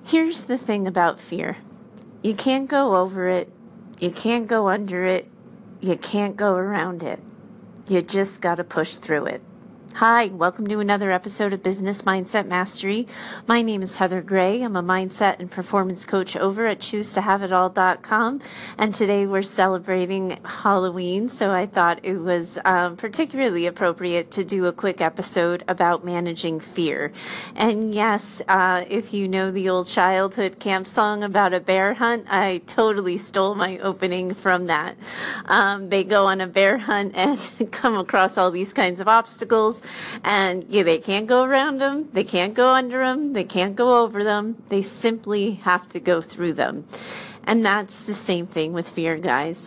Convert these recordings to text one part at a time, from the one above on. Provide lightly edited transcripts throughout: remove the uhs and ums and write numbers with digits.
Here's the thing about fear. You can't go over it. You can't go under it. You can't go around it. You just got to push through it. Hi, welcome to another episode of Business Mindset Mastery. My name is Heather Gray. I'm a mindset and performance coach over at ChooseToHaveItAll.com. And today we're celebrating Halloween, so I thought it was particularly appropriate to do a quick episode about managing fear. And yes, if you know the old childhood camp song about a bear hunt, I totally stole my opening from that. They go on a bear hunt and come across all these kinds of obstacles. And they can't go around them, they can't go under them, they can't go over them. They simply have to go through them. And that's the same thing with fear, guys.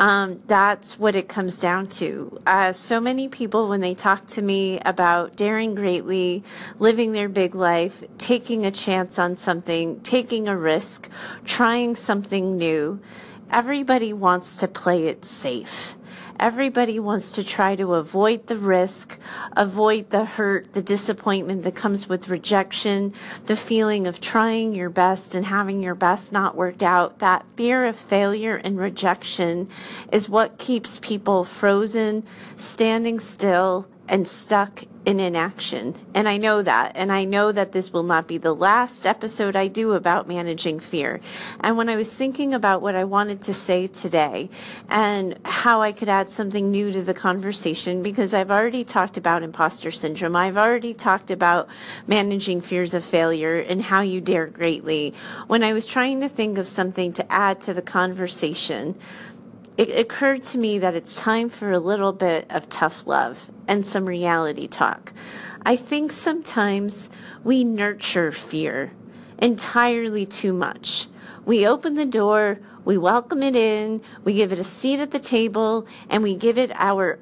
That's what it comes down to. So many people, when they talk to me about daring greatly, living their big life, taking a chance on something, taking a risk, trying something new, everybody wants to play it safe. Everybody wants to try to avoid the risk, avoid the hurt, the disappointment that comes with rejection, the feeling of trying your best and having your best not work out. That fear of failure and rejection is what keeps people frozen, standing still, and stuck in inaction. And I know that. And I know that this will not be the last episode I do about managing fear. And when I was thinking about what I wanted to say today and how I could add something new to the conversation, because I've already talked about imposter syndrome, I've already talked about managing fears of failure and how you dare greatly. When I was trying to think of something to add to the conversation, it occurred to me that it's time for a little bit of tough love and some reality talk. I think sometimes we nurture fear entirely too much. We open the door, we welcome it in, we give it a seat at the table, and we give it our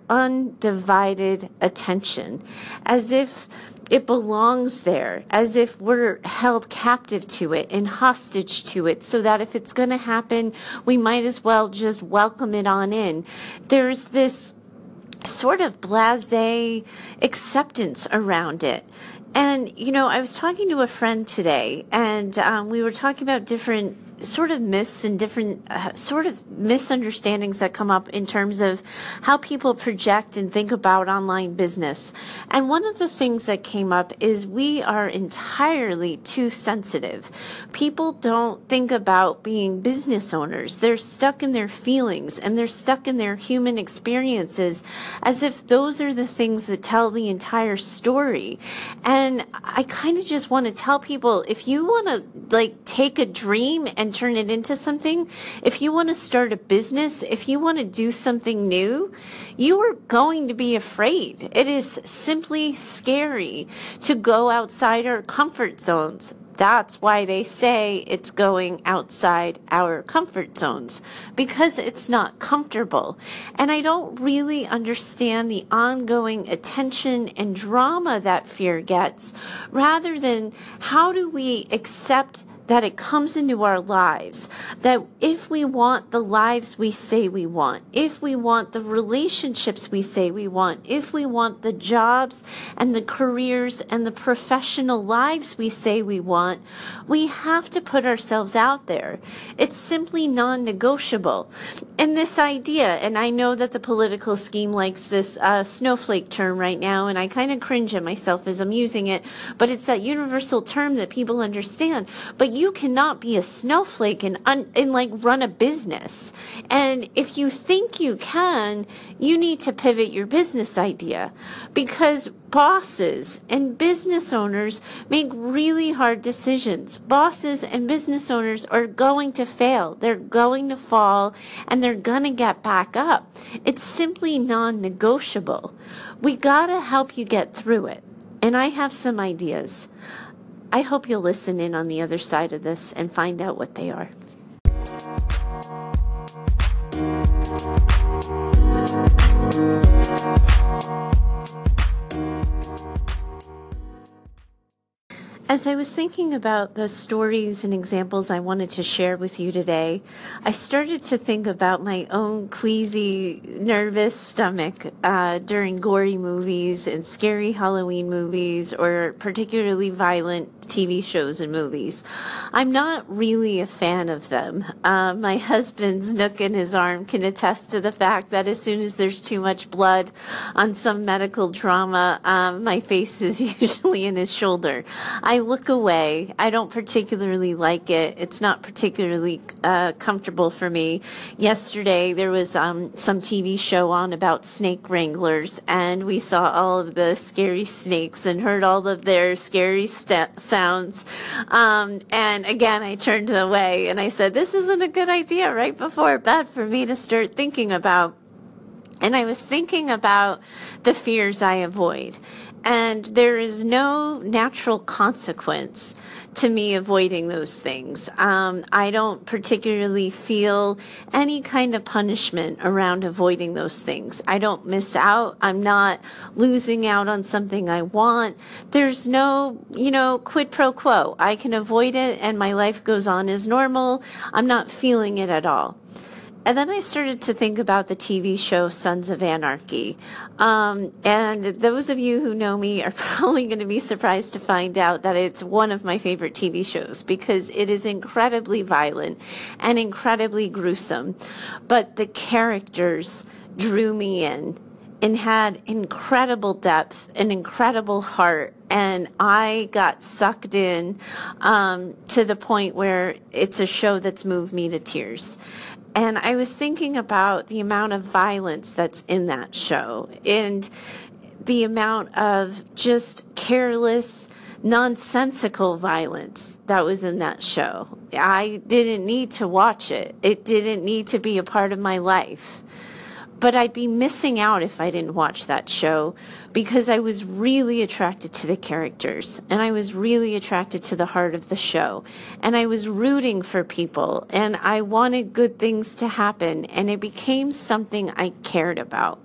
undivided attention, as if it belongs there, as if we're held captive to it and hostage to it, so that if it's going to happen, we might as well just welcome it on in. There's this sort of blasé acceptance around it. And, I was talking to a friend today, and we were talking about different sort of myths and different sort of misunderstandings that come up in terms of how people project and think about online business. And one of the things that came up is we are entirely too sensitive. People don't think about being business owners. They're stuck in their feelings and they're stuck in their human experiences as if those are the things that tell the entire story. And I kind of just want to tell people, if you want to take a dream and turn it into something, if you want to start a business, if you want to do something new, you are going to be afraid. It is simply scary to go outside our comfort zones. That's why they say it's going outside our comfort zones, because it's not comfortable. And I don't really understand the ongoing attention and drama that fear gets, rather than how do we accept that it comes into our lives, that if we want the lives we say we want, if we want the relationships we say we want, if we want the jobs and the careers and the professional lives we say we want, we have to put ourselves out there. It's simply non-negotiable. And this idea, and I know that the political scheme likes this snowflake term right now, and I kind of cringe at myself as I'm using it, but it's that universal term that people understand. But you cannot be a snowflake and run a business. And if you think you can, you need to pivot your business idea, because bosses and business owners make really hard decisions. Bosses and business owners are going to fail. They're going to fall, and they're going to get back up. It's simply non-negotiable. We got to help you get through it. And I have some ideas. I hope you'll listen in on the other side of this and find out what they are. As I was thinking about the stories and examples I wanted to share with you today, I started to think about my own queasy, nervous stomach during gory movies and scary Halloween movies or particularly violent TV shows and movies. I'm not really a fan of them. My husband's nook in his arm can attest to the fact that as soon as there's too much blood on some medical drama, my face is usually in his shoulder. I look away. I don't particularly like it. It's not particularly comfortable for me. Yesterday, there was some TV show on about snake wranglers, and we saw all of the scary snakes and heard all of their scary sounds. And again, I turned away and I said, this isn't a good idea right before bed for me to start thinking about. And I was thinking about the fears I avoid. And there is no natural consequence to me avoiding those things. I don't particularly feel any kind of punishment around avoiding those things. I don't miss out. I'm not losing out on something I want. There's no, quid pro quo. I can avoid it and my life goes on as normal. I'm not feeling it at all. And then I started to think about the TV show Sons of Anarchy. And those of you who know me are probably going to be surprised to find out that it's one of my favorite TV shows because it is incredibly violent and incredibly gruesome. But the characters drew me in and had incredible depth and incredible heart. And I got sucked in to the point where it's a show that's moved me to tears. And I was thinking about the amount of violence that's in that show and the amount of just careless, nonsensical violence that was in that show. I didn't need to watch it. It didn't need to be a part of my life. But I'd be missing out if I didn't watch that show because I was really attracted to the characters and I was really attracted to the heart of the show and I was rooting for people and I wanted good things to happen and it became something I cared about.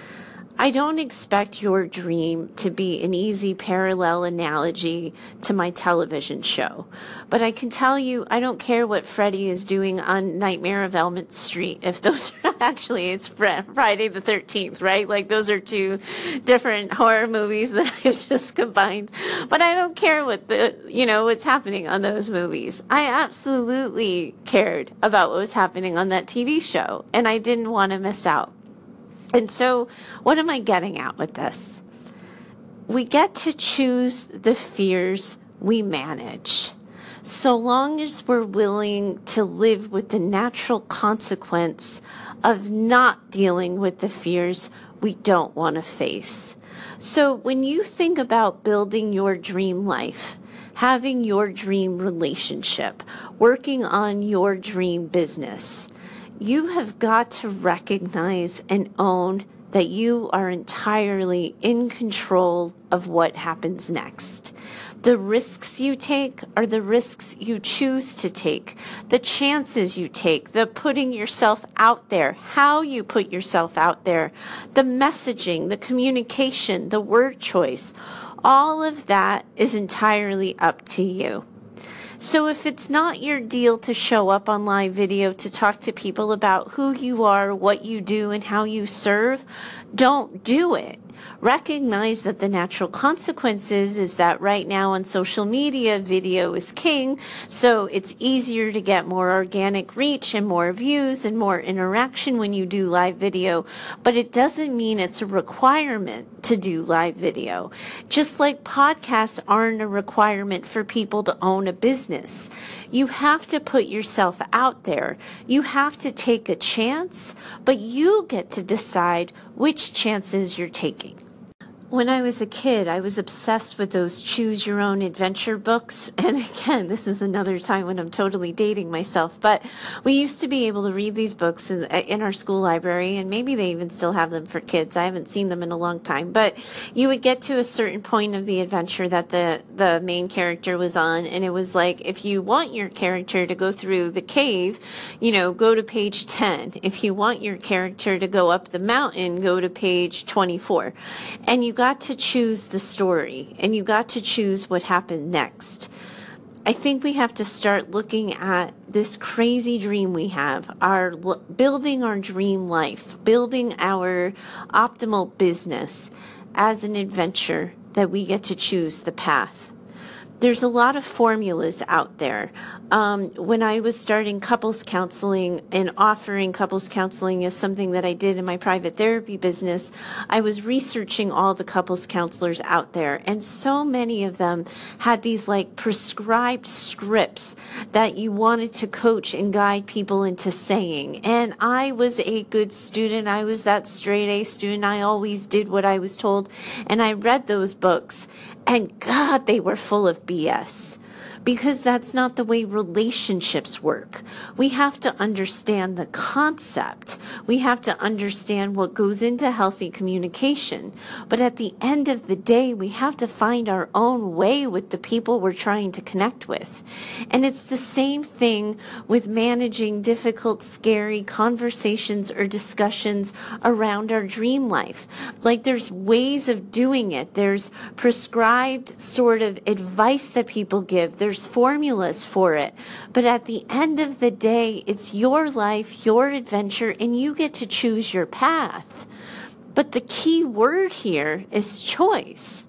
I don't expect your dream to be an easy parallel analogy to my television show, but I can tell you I don't care what Freddy is doing on Nightmare of Elm Street. If those are actually, it's Friday the 13th, right? Like those are two different horror movies that I've just combined, but I don't care what what's happening on those movies. I absolutely cared about what was happening on that TV show and I didn't want to miss out. And so what am I getting at with this? We get to choose the fears we manage. So long as we're willing to live with the natural consequence of not dealing with the fears we don't want to face. So when you think about building your dream life, having your dream relationship, working on your dream business, you have got to recognize and own that you are entirely in control of what happens next. The risks you take are the risks you choose to take, the chances you take, the putting yourself out there, how you put yourself out there, the messaging, the communication, the word choice. All of that is entirely up to you. So if it's not your deal to show up on live video to talk to people about who you are, what you do, and how you serve, don't do it. Recognize that the natural consequences is that right now on social media, video is king, so it's easier to get more organic reach and more views and more interaction when you do live video, but it doesn't mean it's a requirement to do live video. Just like podcasts aren't a requirement for people to own a business. You have to put yourself out there. You have to take a chance, but you get to decide which chances you're taking. When I was a kid, I was obsessed with those choose your own adventure books. And again, this is another time when I'm totally dating myself, but we used to be able to read these books in our school library, and maybe they even still have them for kids. I haven't seen them in a long time, but you would get to a certain point of the adventure that the main character was on. And it was like, if you want your character to go through the cave, go to page 10. If you want your character to go up the mountain, go to page 24. And you got to choose the story and you got to choose what happened next. I think we have to start looking at this crazy dream we have, building our dream life, building our optimal business as an adventure that we get to choose the path. There's a lot of formulas out there. When I was starting couples counseling and offering couples counseling as something that I did in my private therapy business, I was researching all the couples counselors out there. And so many of them had these like prescribed scripts that you wanted to coach and guide people into saying. And I was a good student. I was that straight A student. I always did what I was told. And I read those books. And God, they were full of BS, because that's not the way relationships work. We have to understand the concept. We have to understand what goes into healthy communication. But at the end of the day, we have to find our own way with the people we're trying to connect with. And it's the same thing with managing difficult, scary conversations or discussions around our dream life. Like, there's ways of doing it. There's prescribed sort of advice that people give. There's formulas for it. But at the end of the day, it's your life, your adventure, and you get to choose your path. But the key word here is choice.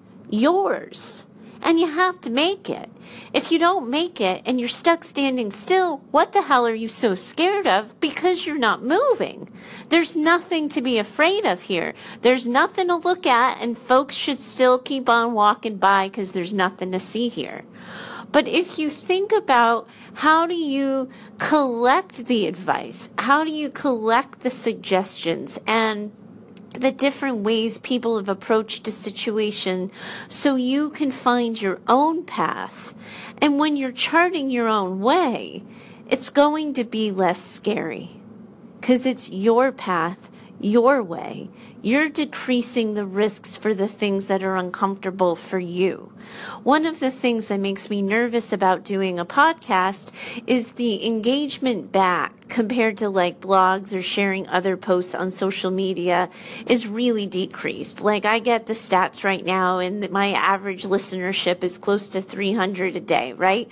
Yours. And you have to make it. If you don't make it and you're stuck standing still, what the hell are you so scared of? Because you're not moving. There's nothing to be afraid of here. There's nothing to look at, and folks should still keep on walking by because there's nothing to see here. But if you think about how do you collect the advice, how do you collect the suggestions and the different ways people have approached a situation so you can find your own path. And when you're charting your own way, it's going to be less scary because it's your path, your way. You're decreasing the risks for the things that are uncomfortable for you. One of the things that makes me nervous about doing a podcast is the engagement back compared to like blogs or sharing other posts on social media is really decreased. Like, I get the stats right now and my average listenership is close to 300 a day, right?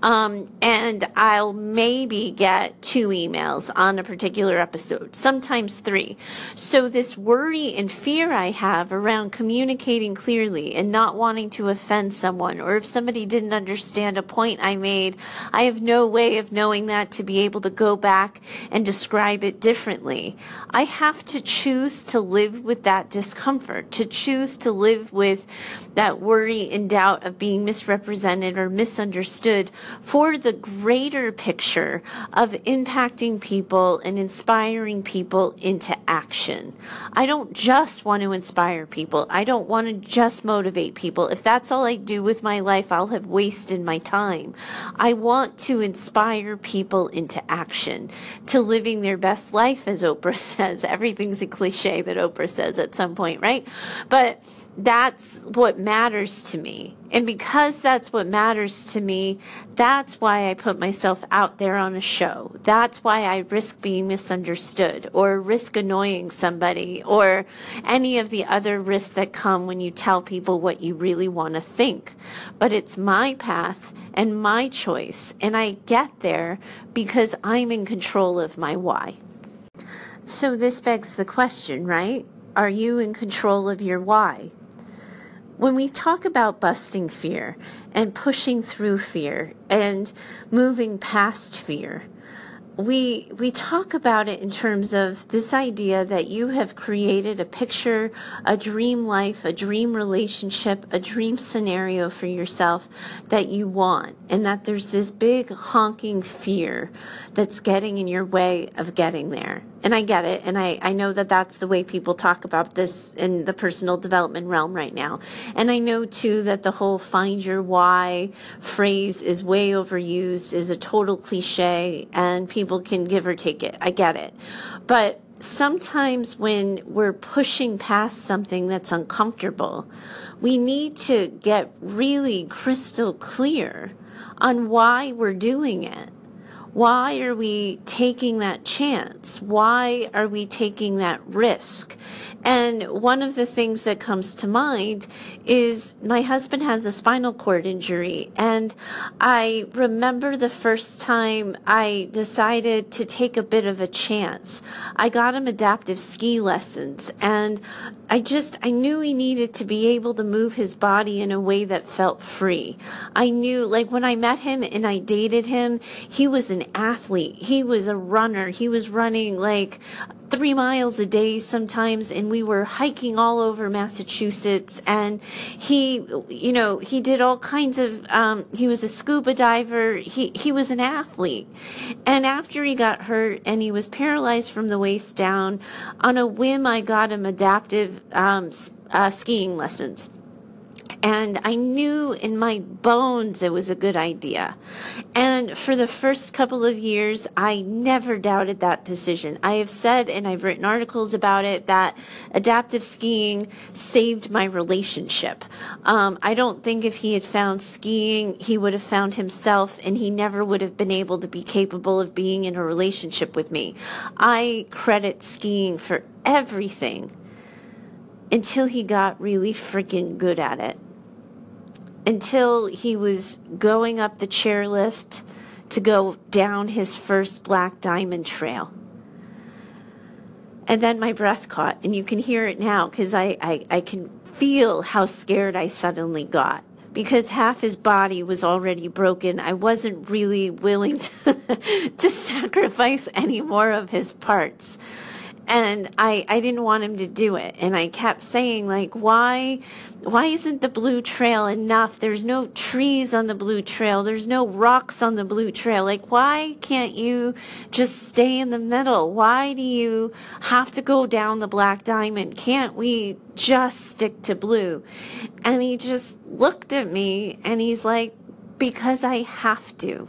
And I'll maybe get 2 emails on a particular episode, sometimes 3. So this worry and fear I have around communicating clearly and not wanting to offend someone, or if somebody didn't understand a point I made, I have no way of knowing that to be able to go back and describe it differently. I have to choose to live with that discomfort, to choose to live with that worry and doubt of being misrepresented or misunderstood for the greater picture of impacting people and inspiring people into action. I don't just want to inspire people. I don't want to just motivate people. If that's all I do with my life, I'll have wasted my time. I want to inspire people into action, to living their best life, as Oprah says. Everything's a cliche that Oprah says at some point, right? But that's what matters to me. And because that's what matters to me, that's why I put myself out there on a show. That's why I risk being misunderstood or risk annoying somebody or any of the other risks that come when you tell people what you really want to think. But it's my path and my choice. And I get there because I'm in control of my why. So this begs the question, right? Are you in control of your why? When we talk about busting fear and pushing through fear and moving past fear, we talk about it in terms of this idea that you have created a picture, a dream life, a dream relationship, a dream scenario for yourself that you want, and that there's this big honking fear that's getting in your way of getting there. And I get it, and I know that that's the way people talk about this in the personal development realm right now. And I know, too, that the whole find your why phrase is way overused, is a total cliche, and people can give or take it. I get it. But sometimes when we're pushing past something that's uncomfortable, we need to get really crystal clear on why we're doing it. Why are we taking that chance? Why are we taking that risk? And one of the things that comes to mind is my husband has a spinal cord injury. And I remember the first time I decided to take a bit of a chance. I got him adaptive ski lessons, and I knew he needed to be able to move his body in a way that felt free. I knew, like, when I met him and I dated him, he was an athlete. He was a runner. He was running like 3 miles a day sometimes, and we were hiking all over Massachusetts. And he did all kinds of, he was a scuba diver. He was an athlete. And after he got hurt and he was paralyzed from the waist down, on a whim, I got him adaptive skiing lessons. And I knew in my bones it was a good idea. And for the first couple of years, I never doubted that decision. I have said, and I've written articles about it, that adaptive skiing saved my relationship. I don't think if he had found skiing, he would have found himself, and he never would have been able to be capable of being in a relationship with me. I credit skiing for everything until he got really freaking good at it. Until he was going up the chairlift to go down his first Black Diamond Trail. And then my breath caught, and you can hear it now because I can feel how scared I suddenly got. Because half his body was already broken, I wasn't really willing to sacrifice any more of his parts. And I didn't want him to do it. And I kept saying, like, why isn't the Blue Trail enough? There's no trees on the Blue Trail. There's no rocks on the Blue Trail. Like, why can't you just stay in the middle? Why do you have to go down the Black Diamond? Can't we just stick to blue? And he just looked at me and he's like, because I have to.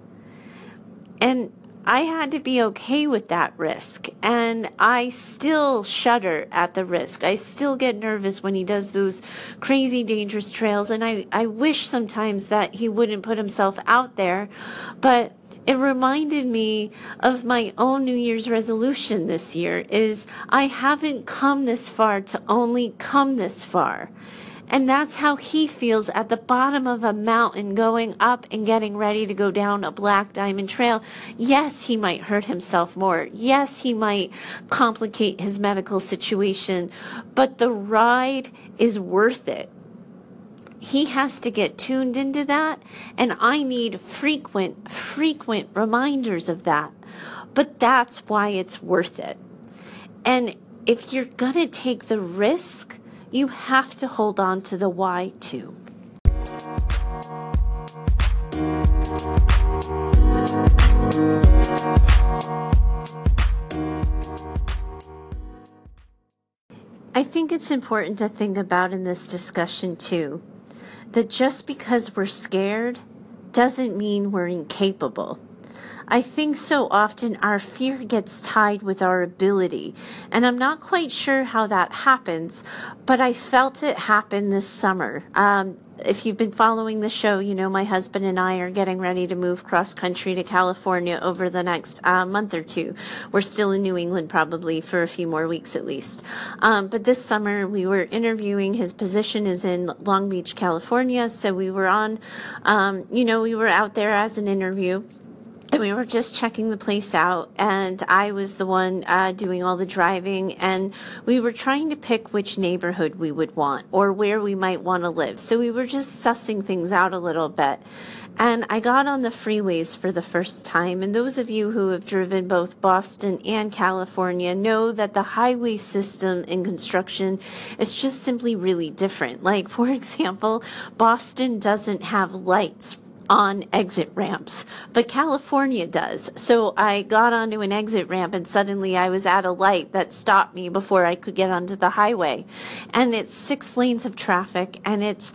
And I had to be okay with that risk, and I still shudder at the risk. I still get nervous when he does those crazy, dangerous trails, and I wish sometimes that he wouldn't put himself out there, but it reminded me of my own New Year's resolution this year, is I haven't come this far to only come this far. And that's how he feels at the bottom of a mountain going up and getting ready to go down a Black Diamond Trail. Yes, he might hurt himself more. Yes, he might complicate his medical situation, but the ride is worth it. He has to get tuned into that, and I need frequent reminders of that. But that's why it's worth it. And if you're going to take the risk, you have to hold on to the why too. I think it's important to think about in this discussion too, that just because we're scared doesn't mean we're incapable. I think so often our fear gets tied with our ability, and I'm not quite sure how that happens, but I felt it happen this summer. If you've been following the show, you know my husband and I are getting ready to move cross country to California over the next month or two. We're still in New England probably for a few more weeks at least. But this summer we were interviewing. His position is in Long Beach, California, so we were on, we were out there as an interview. And we were just checking the place out, and I was the one doing all the driving, and we were trying to pick which neighborhood we would want or where we might want to live. So we were just sussing things out a little bit. And I got on the freeways for the first time, and those of you who have driven both Boston and California know that the highway system in construction is just simply really different. Like, for example, Boston doesn't have lights on exit ramps, but California does. So I got onto an exit ramp and suddenly I was at a light that stopped me before I could get onto the highway. And it's 6 lanes of traffic, and it's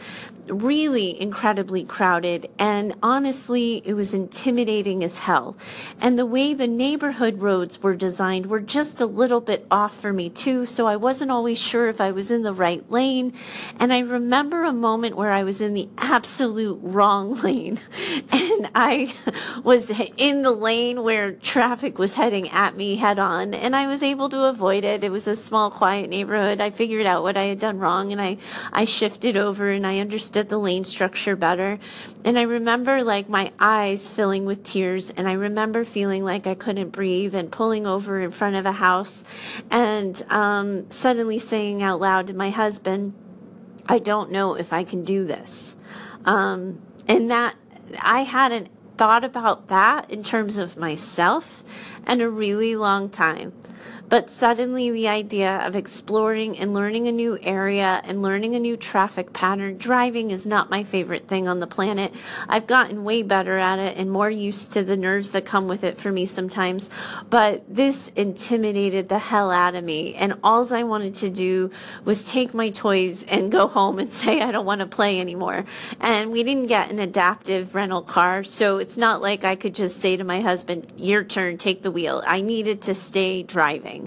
really incredibly crowded, and honestly, it was intimidating as hell. And the way the neighborhood roads were designed were just a little bit off for me too, so I wasn't always sure if I was in the right lane. And I remember a moment where I was in the absolute wrong lane, and I was in the lane where traffic was heading at me head on, and I was able to avoid it. It was a small, quiet neighborhood. I figured out what I had done wrong, and I shifted over, and I understood the lane structure better. And I remember like my eyes filling with tears, and I remember feeling like I couldn't breathe and pulling over in front of a house, and suddenly saying out loud to my husband, I don't know if I can do this. And that I hadn't thought about that in terms of myself in a really long time. But suddenly the idea of exploring and learning a new area and learning a new traffic pattern, driving is not my favorite thing on the planet. I've gotten way better at it and more used to the nerves that come with it for me sometimes. But this intimidated the hell out of me. And all I wanted to do was take my toys and go home and say, I don't want to play anymore. And we didn't get an adaptive rental car. So it's not like I could just say to my husband, your turn, take the wheel. I needed to stay driving.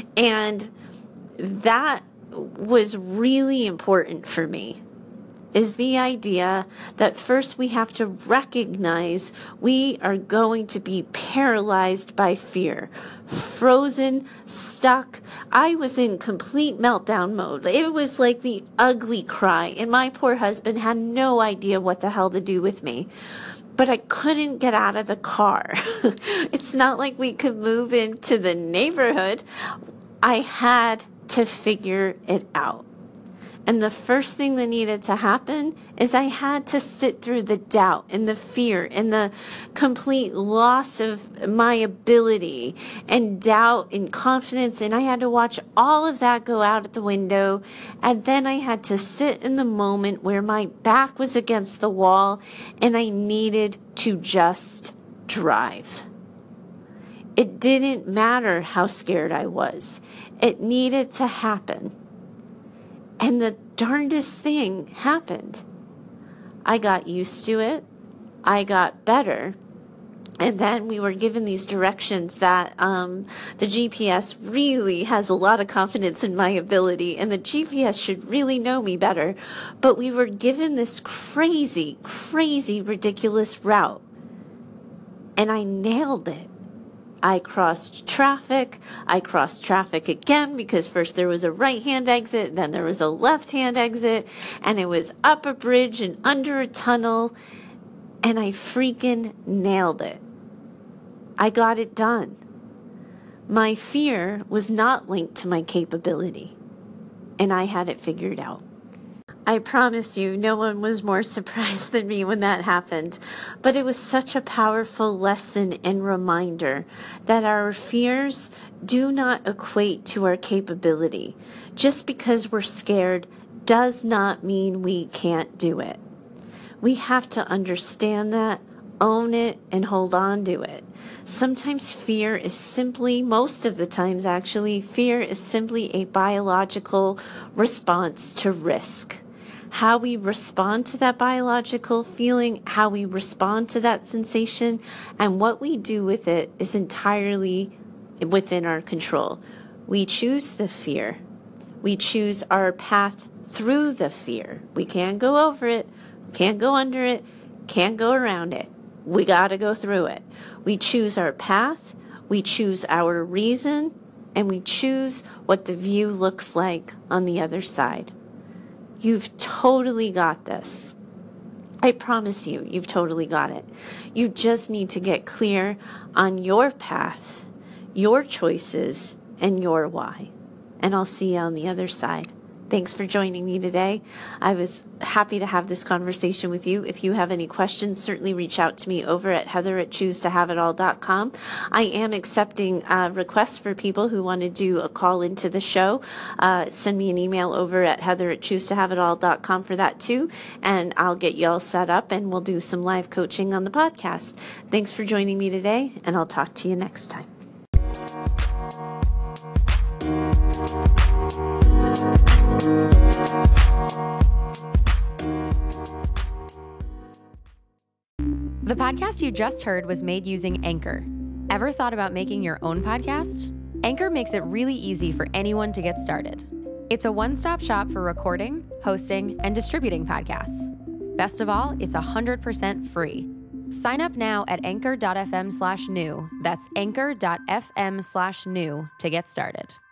And that was really important for me, is the idea that first we have to recognize we are going to be paralyzed by fear, frozen, stuck. I was in complete meltdown mode. It was like the ugly cry, and my poor husband had no idea what the hell to do with me. But I couldn't get out of the car. It's not like we could move into the neighborhood. I had to figure it out. And the first thing that needed to happen is I had to sit through the doubt and the fear and the complete loss of my ability and doubt and confidence. And I had to watch all of that go out the window. And then I had to sit in the moment where my back was against the wall and I needed to just drive. It didn't matter how scared I was. It needed to happen. And the darndest thing happened. I got used to it. I got better. And then we were given these directions that the GPS really has a lot of confidence in my ability, and the GPS should really know me better. But we were given this crazy, crazy, ridiculous route. And I nailed it. I crossed traffic. I crossed traffic again because first there was a right-hand exit, then there was a left-hand exit, and it was up a bridge and under a tunnel, and I freaking nailed it. I got it done. My fear was not linked to my capability, and I had it figured out. I promise you, no one was more surprised than me when that happened. But it was such a powerful lesson and reminder that our fears do not equate to our capability. Just because we're scared does not mean we can't do it. We have to understand that, own it, and hold on to it. Sometimes fear is simply, most of the times actually, fear is simply a biological response to risk. How we respond to that biological feeling, how we respond to that sensation, and what we do with it is entirely within our control. We choose the fear. We choose our path through the fear. We can't go over it, can't go under it, can't go around it. We got to go through it. We choose our path, we choose our reason, and we choose what the view looks like on the other side. You've totally got this. I promise you, you've totally got it. You just need to get clear on your path, your choices, and your why. And I'll see you on the other side. Thanks for joining me today. I was happy to have this conversation with you. If you have any questions, certainly reach out to me over at heather@choosetohaveitall.com. I am accepting requests for people who want to do a call into the show. Send me an email over at heather@choosetohaveitall.com for that too, and I'll get you all set up and we'll do some live coaching on the podcast. Thanks for joining me today, and I'll talk to you next time. The podcast you just heard was made using Anchor. Ever thought about making your own podcast? Anchor makes it really easy for anyone to get started. It's a one-stop shop for recording, hosting, and distributing podcasts. Best of all, it's 100% free. Sign up now at anchor.fm/new. That's anchor.fm/new to get started.